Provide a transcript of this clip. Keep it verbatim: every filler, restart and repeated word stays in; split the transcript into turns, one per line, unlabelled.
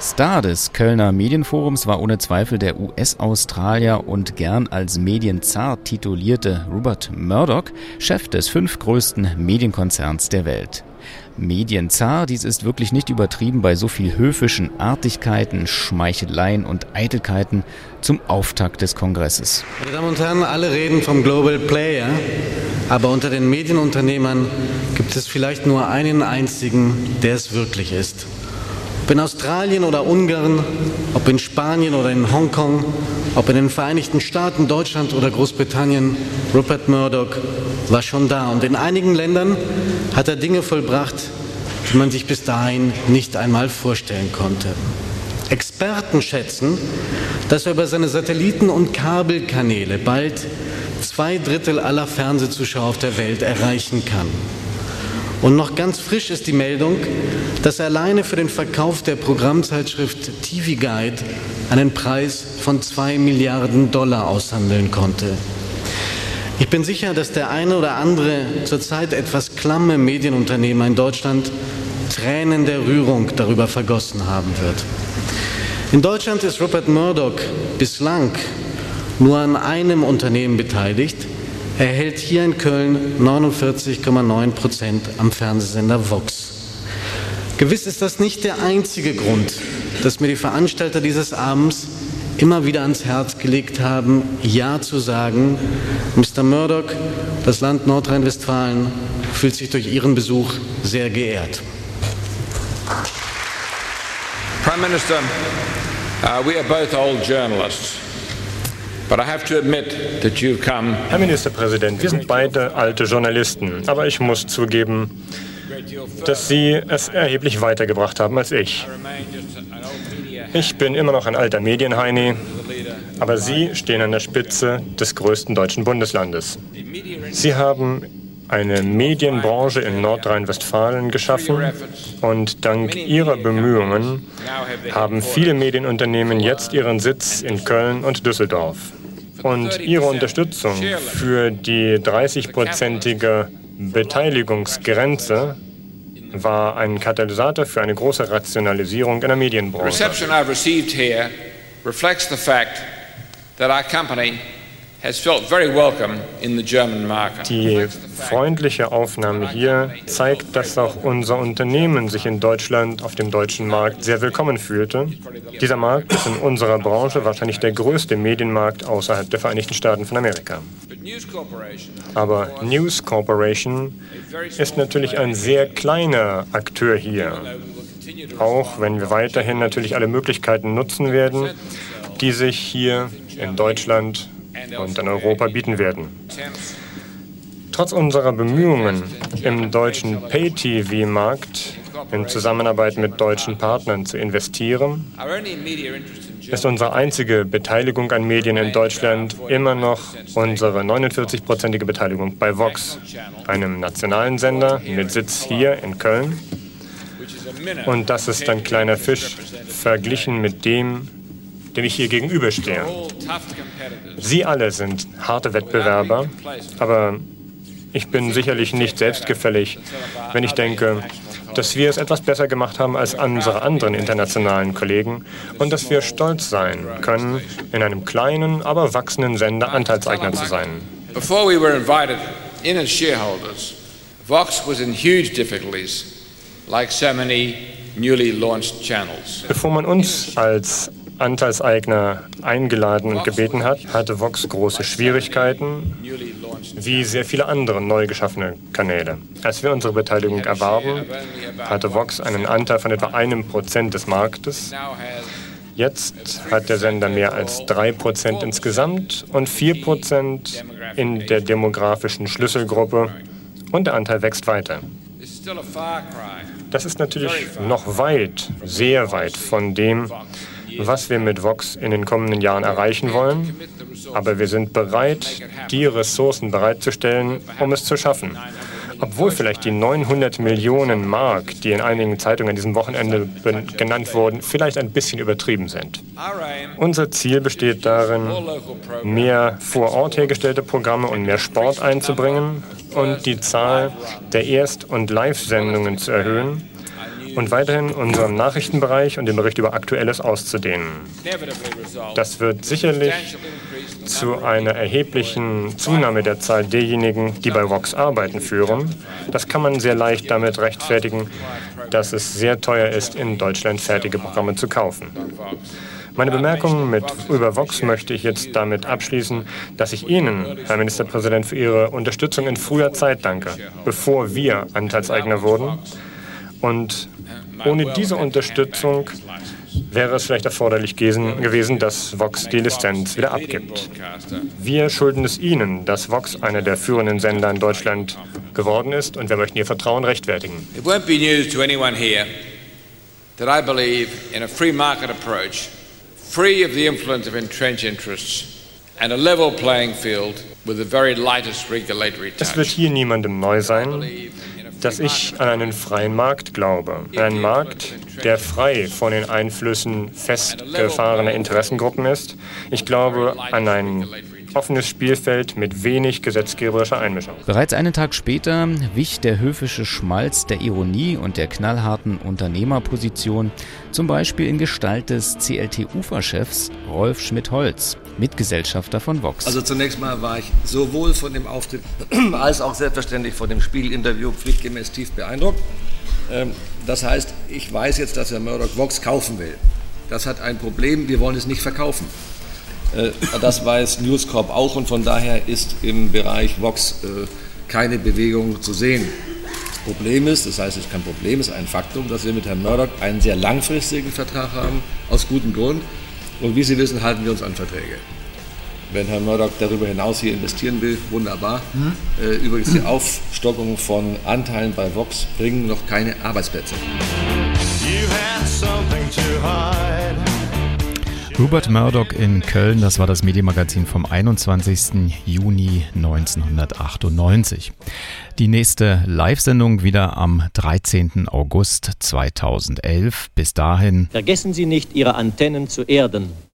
Star des Kölner Medienforums war ohne Zweifel der U S-Australier und gern als Medienzar titulierte Rupert Murdoch, Chef des fünftgrößten Medienkonzerns der Welt. Medienzar, dies ist wirklich nicht übertrieben bei so viel höfischen Artigkeiten, Schmeicheleien und Eitelkeiten zum Auftakt des Kongresses.
Meine Damen und Herren, alle reden vom Global Player, aber unter den Medienunternehmern gibt es vielleicht nur einen einzigen, der es wirklich ist. Ob in Australien oder Ungarn, ob in Spanien oder in Hongkong, ob in den Vereinigten Staaten, Deutschland oder Großbritannien, Rupert Murdoch war schon da. Und in einigen Ländern hat er Dinge vollbracht, die man sich bis dahin nicht einmal vorstellen konnte. Experten schätzen, dass er über seine Satelliten- und Kabelkanäle bald zwei Drittel aller Fernsehzuschauer auf der Welt erreichen kann. Und noch ganz frisch ist die Meldung, dass er alleine für den Verkauf der Programmzeitschrift T V Guide einen Preis von zwei Milliarden Dollar aushandeln konnte. Ich bin sicher, dass der eine oder andere zurzeit etwas klamme Medienunternehmer in Deutschland Tränen der Rührung darüber vergossen haben wird. In Deutschland ist Rupert Murdoch bislang nur an einem Unternehmen beteiligt. Er hält hier in Köln neunundvierzig Komma neun Prozent am Fernsehsender Vox. Gewiss ist das nicht der einzige Grund, dass mir die Veranstalter dieses Abends immer wieder ans Herz gelegt haben, Ja zu sagen. Mister Murdoch, das Land Nordrhein-Westfalen fühlt sich durch Ihren Besuch sehr geehrt.
Prime Minister, uh, we are both old journalists. But I have to admit that you've come.
Herr Ministerpräsident, wir sind beide alte Journalisten, aber ich muss zugeben, dass Sie es erheblich weitergebracht haben als ich. Ich bin immer noch ein alter Medienheini, aber Sie stehen an der Spitze des größten deutschen Bundeslandes. Sie haben eine Medienbranche in Nordrhein-Westfalen geschaffen und dank Ihrer Bemühungen haben viele Medienunternehmen jetzt ihren Sitz in Köln und Düsseldorf. Und Ihre Unterstützung für die dreißigprozentige Beteiligungsgrenze war ein Katalysator für eine große Rationalisierung in der Medienbranche.
The reception I've received here reflects the fact that our company has felt very welcome in the German market.
Die freundliche Aufnahme hier zeigt, dass auch unser Unternehmen sich in Deutschland auf dem deutschen Markt sehr willkommen fühlte. Dieser Markt ist in unserer Branche wahrscheinlich der größte Medienmarkt außerhalb der Vereinigten Staaten von Amerika. Aber News Corporation ist natürlich ein sehr kleiner Akteur hier, auch wenn wir weiterhin natürlich alle Möglichkeiten nutzen werden, die sich hier in Deutschland und in Europa bieten werden. Trotz unserer Bemühungen im deutschen Pay-T V-Markt in Zusammenarbeit mit deutschen Partnern zu investieren, ist unsere einzige Beteiligung an Medien in Deutschland immer noch unsere neunundvierzig-prozentige Beteiligung bei Vox, einem nationalen Sender mit Sitz hier in Köln. Und das ist ein kleiner Fisch verglichen mit dem, dem ich hier gegenüberstehe. Sie alle sind harte Wettbewerber, aber ich bin sicherlich nicht selbstgefällig, wenn ich denke, dass wir es etwas besser gemacht haben als unsere anderen internationalen Kollegen und dass wir stolz sein können, in einem kleinen, aber wachsenden Sender Anteilseigner zu sein.
Before we were invited in as shareholders, Vox was in huge difficulties, like so many newly launched channels.
Bevor man uns als Anteilseigner eingeladen und gebeten hat, hatte Vox große Schwierigkeiten, wie sehr viele andere neu geschaffene Kanäle. Als wir unsere Beteiligung erwarben, hatte Vox einen Anteil von etwa einem Prozent des Marktes. Jetzt hat der Sender mehr als drei Prozent insgesamt und vier Prozent in der demografischen Schlüsselgruppe und der Anteil wächst weiter. Das ist natürlich noch weit, sehr weit von dem, was wir mit Vox in den kommenden Jahren erreichen wollen. Aber wir sind bereit, die Ressourcen bereitzustellen, um es zu schaffen. Obwohl vielleicht die neunhundert Millionen Mark, die in einigen Zeitungen an diesem Wochenende genannt wurden, vielleicht ein bisschen übertrieben sind. Unser Ziel besteht darin, mehr vor Ort hergestellte Programme und mehr Sport einzubringen und die Zahl der Erst- und Live-Sendungen zu erhöhen und weiterhin unseren Nachrichtenbereich und den Bericht über Aktuelles auszudehnen. Das wird sicherlich zu einer erheblichen Zunahme der Zahl derjenigen, die bei Vox arbeiten, führen. Das kann man sehr leicht damit rechtfertigen, dass es sehr teuer ist, in Deutschland fertige Programme zu kaufen. Meine Bemerkungen mit über Vox möchte ich jetzt damit abschließen, dass ich Ihnen, Herr Ministerpräsident, für Ihre Unterstützung in früher Zeit danke, bevor wir Anteilseigner wurden. Und ohne diese Unterstützung wäre es vielleicht erforderlich gewesen, dass Vox die Lizenz wieder abgibt. Wir schulden es Ihnen, dass Vox einer der führenden Sender in Deutschland geworden ist, und wir möchten Ihr Vertrauen rechtfertigen.
It won't be news to anyone here that I believe in a free market approach, free of the influence of entrenched interests and a level playing field with the very lightest regulatory touch.
Es wird hier niemandem neu sein, dass ich an einen freien Markt glaube. Einen Markt, der frei von den Einflüssen festgefahrener Interessengruppen ist. Ich glaube an ein offenes Spielfeld mit wenig gesetzgeberischer Einmischung.
Bereits einen Tag später wich der höfische Schmalz der Ironie und der knallharten Unternehmerposition, zum Beispiel in Gestalt des C L T-Ufa-Chefs Rolf Schmidt-Holz, Mitgesellschafter von Vox.
Also zunächst mal war ich sowohl von dem Auftritt als auch selbstverständlich von dem Spiegel-Interview pflichtgemäß tief beeindruckt. Das heißt, ich weiß jetzt, dass Herr Murdoch Vox kaufen will. Das hat ein Problem, wir wollen es nicht verkaufen. Das weiß News Corp auch, und von daher ist im Bereich Vox keine Bewegung zu sehen. Das Problem ist, das heißt, es ist kein Problem, es ist ein Faktum, dass wir mit Herrn Murdoch einen sehr langfristigen Vertrag haben, aus gutem Grund. Und wie Sie wissen, halten wir uns an Verträge. Wenn Herr Murdoch darüber hinaus hier investieren will, wunderbar. Hm? Äh, übrigens, die Aufstockung von Anteilen bei Vox bringen noch keine Arbeitsplätze.
You had something to hide.
Rupert Murdoch in Köln, das war das Medienmagazin vom einundzwanzigsten Juni neunzehnhundertachtundneunzig. Die nächste Live-Sendung wieder am dreizehnten August zweitausendelf. Bis dahin.
Vergessen Sie nicht, Ihre Antennen zu erden.